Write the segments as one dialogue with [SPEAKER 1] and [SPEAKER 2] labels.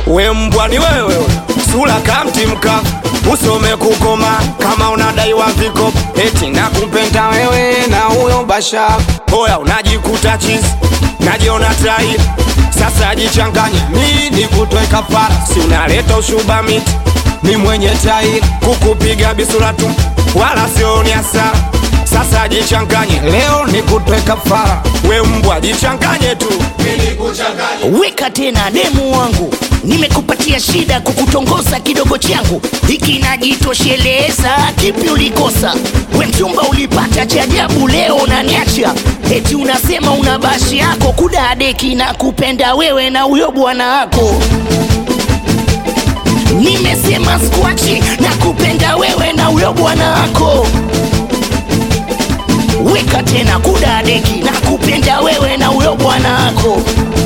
[SPEAKER 1] We mbwa ni wewe, sura kamti mkavu, usome kukoma kama unadaiwa viko. Eti nakupenda wewe na huyo basha. Oya unajikuta chizi, najiona tai. Sasa jichanganye, mimi nikutoe kafara. Si unaleta ushuba miti, ni mwenye tai. Kukupiga bisura tu, wala sio ni hasara. Sasa jichanganye, leo nikutoe kafara. We mbwa jichanganye tu, mimi nikuchanganye.
[SPEAKER 2] Weka tena demu wangu, nimekupatia shida kukutongoza kidogo changu. Hiki najitosheleza, kipi ulikosa? We mchumba ulipata cha ajabu, leo unaniacha. Eti unasema una bashi yako kudadeki na kupenda wewe na huyo bwana wako. Nimesema squachi na kupenda wewe na huyo bwana wako. Weka tena kudadeki na kupenda wewe na huyo bwana wako.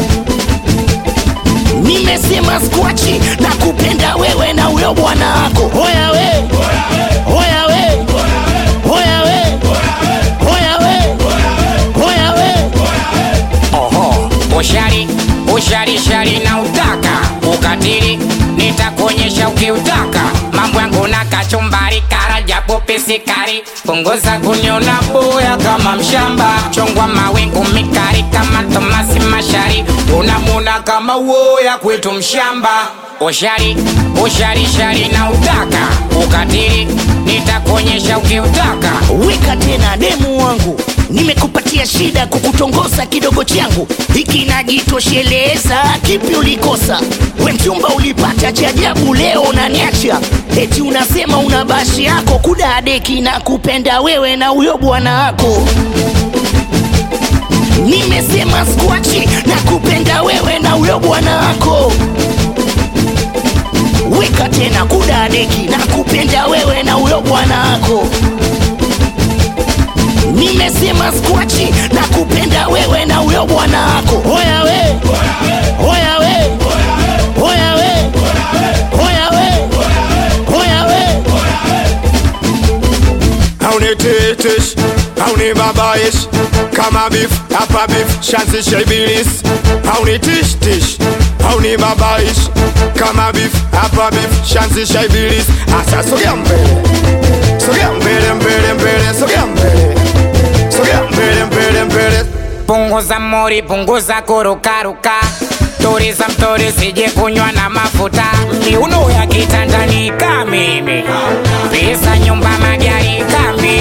[SPEAKER 2] Nimesema squachi na kupenda wewe na huyo bwana wako. Hoya we, hoya we, hoya we, hoya we, hoya we.
[SPEAKER 3] Oho, ushari na utaka ukatili, nitakuonyesha ukiutaka. Mambo yangu na kachumbari, kara japo pisikari. Punguza kuniona boya kama mshamba, chongwa mawingu mikari kama Tomasi Mashari. Unamuna kama uoya kwetu mshamba. Ushari na utaka ukatili, nitakuonyesha ukiutaka.
[SPEAKER 2] Weka tena demu wangu, nimekupatia shida kukutongoza kidogo changu. Hiki najitosheleza, kipi ulikosa? We mchumba ulipata cha ajabu, leo unaniacha. Eti unasema una bashi yako kudadeki na kupenda wewe na huyo bwana wako. Nimesema squachi na kupenda wewe na huyo bwana wako. Weka tena kudadeki na kupenda wewe na huyo bwana wako. Nimesema squachi na kupenda wewe na huyo bwana wako. Hoya we, hoya we, hoya we, hoya we, hoya we.
[SPEAKER 1] Haunitetesh, haunibabaish kama beef, hapa beef, shanzisha ibilisi. Haunitishtish, haunibabaish kama beef, hapa beef, shanzisha ibilisi. Asa sogea mbele, sogea mbele mbele mbele, sogea mbele, sogea mbele mbele mbele.
[SPEAKER 3] Punguza mori, punguza kurukaruka. Turiza mtori sije kunywa na mafuta. Miuno ya kitandani kamimi, pesa nyumba magari kamimi.